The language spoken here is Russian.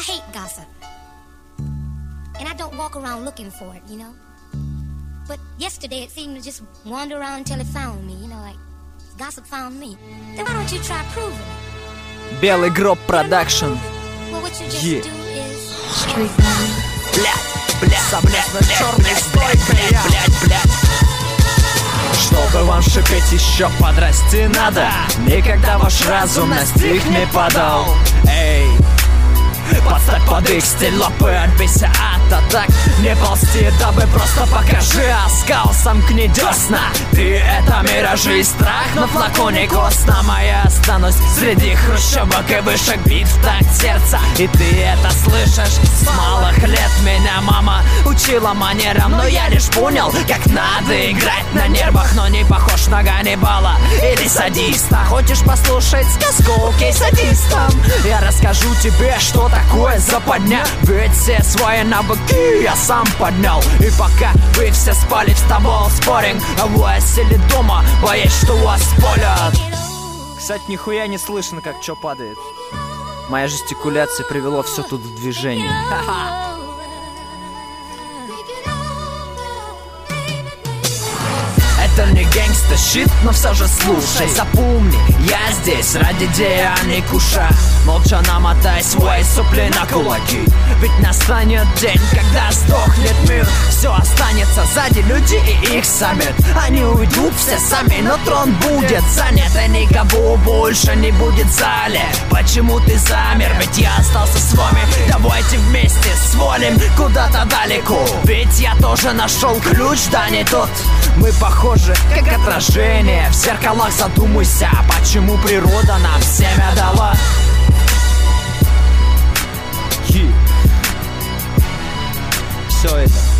hate gossip. And I don't walk around looking for it, you know? But yesterday it seemed to just wander around until it found me, you know, like gossip found me. Then why don't you try proving it? Белый гроб продакшн. Well, what you just do is... Блядь, совместно черный стойка, блядь. Чтобы вам шипеть еще подрасти надо. Никогда ваш разум на стих не падал. Эй, подставь под их стиль, лапы, отбейся от атак. Не ползти, дабы просто покажи оскал, сомкни десна. Ты это миражи и страх на флаконе костна. Моя останусь среди хрущевок и вышек бит в такт сердца. И ты это слышишь с малых лет. Меня мама учила манерам, но я лишь понял, как надо играть на нервах. Но не похож на Ганнибала или садиста. Хочешь послушать сказку, окей, садистам? Я расскажу тебе, что такое западня. Ведь все свои навыки я сам поднял. И пока вы все спали, вставал споринг. А вы сели дома, боясь, что вас спалят. Кстати, нихуя не слышно, как чё падает. Моя жестикуляция привела все тут в движение. Это не гэнгста-щит, но все же слушай. Запомни, я здесь ради идеи, а не куша. Молча намотай свои сопли на кулаки. Ведь настанет день, когда сдохнет мир. Все останется сзади, люди и их саммит. Они уйдут все сами, но трон будет занят. И никого больше не будет в зале. Почему ты замер? Ведь я остался с вами. Давайте вместе свалим куда-то далеко. Ведь я тоже нашел ключ, да не тот. Мы похожи, как отражение. В зеркалах задумайся, почему природа нам семя дала. Все это